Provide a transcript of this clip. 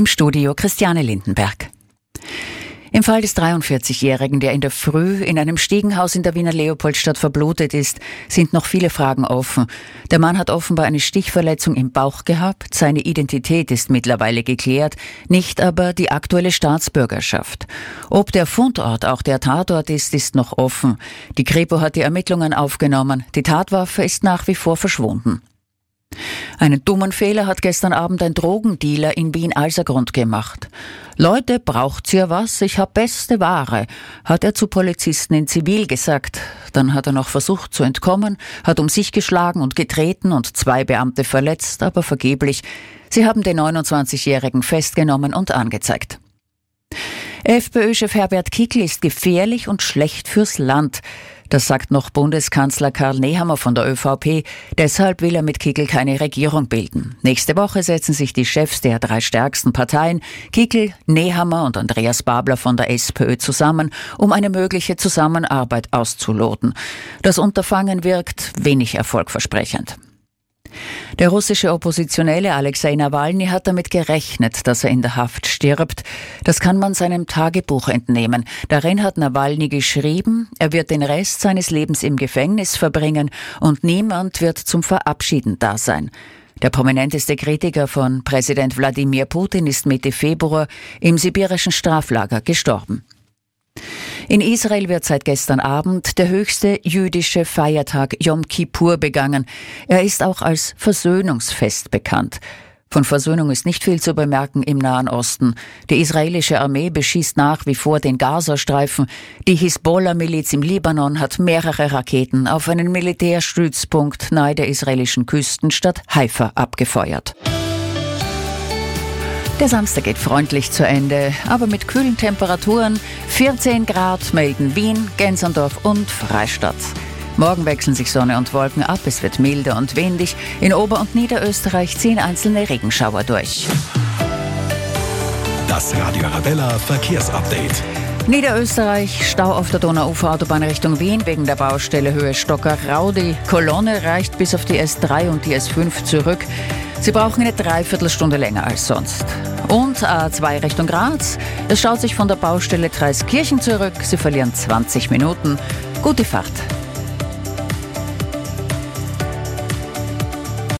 Im Studio Christiane Lindenberg. Im Fall des 43-Jährigen, der in der Früh in einem Stiegenhaus in der Wiener Leopoldstadt verblutet ist, sind noch viele Fragen offen. Der Mann hat offenbar eine Stichverletzung im Bauch gehabt, seine Identität ist mittlerweile geklärt, nicht aber die aktuelle Staatsbürgerschaft. Ob der Fundort auch der Tatort ist noch offen. Die Kripo hat die Ermittlungen aufgenommen, die Tatwaffe ist nach wie vor verschwunden. Einen dummen Fehler hat gestern Abend ein Drogendealer in Wien-Alsergrund gemacht. »Leute, braucht's ja was? Ich hab beste Ware«, hat er zu Polizisten in Zivil gesagt. Dann hat er noch versucht zu entkommen, hat um sich geschlagen und getreten und 2 Beamte verletzt, aber vergeblich. Sie haben den 29-Jährigen festgenommen und angezeigt. FPÖ-Chef Herbert Kickl ist gefährlich und schlecht fürs Land. Das sagt noch Bundeskanzler Karl Nehammer von der ÖVP. Deshalb will er mit Kickl keine Regierung bilden. Nächste Woche setzen sich die Chefs der 3 stärksten Parteien, Kickl, Nehammer und Andreas Babler von der SPÖ zusammen, um eine mögliche Zusammenarbeit auszuloten. Das Unterfangen wirkt wenig erfolgversprechend. Der russische Oppositionelle Alexei Nawalny hat damit gerechnet, dass er in der Haft stirbt. Das kann man seinem Tagebuch entnehmen. Darin hat Nawalny geschrieben, er wird den Rest seines Lebens im Gefängnis verbringen und niemand wird zum Verabschieden da sein. Der prominenteste Kritiker von Präsident Wladimir Putin ist Mitte Februar im sibirischen Straflager gestorben. In Israel wird seit gestern Abend der höchste jüdische Feiertag Yom Kippur begangen. Er ist auch als Versöhnungsfest bekannt. Von Versöhnung ist nicht viel zu bemerken im Nahen Osten. Die israelische Armee beschießt nach wie vor den Gazastreifen. Die Hisbollah-Miliz im Libanon hat mehrere Raketen auf einen Militärstützpunkt nahe der israelischen Küstenstadt Haifa abgefeuert. Der Samstag geht freundlich zu Ende, aber mit kühlen Temperaturen. 14 Grad melden Wien, Gensendorf und Freistadt. Morgen wechseln sich Sonne und Wolken ab, es wird milder und windig. In Ober- und Niederösterreich ziehen einzelne Regenschauer durch. Das Radio Arabella Verkehrsupdate. Niederösterreich, Stau auf der Donauuferautobahn Richtung Wien wegen der Baustelle Höhe Stocker-Rau. Die Kolonne reicht bis auf die S3 und die S5 zurück. Sie brauchen eine Dreiviertelstunde länger als sonst. Und A2 Richtung Graz. Es schaut sich von der Baustelle Dreiskirchen zurück. Sie verlieren 20 Minuten. Gute Fahrt.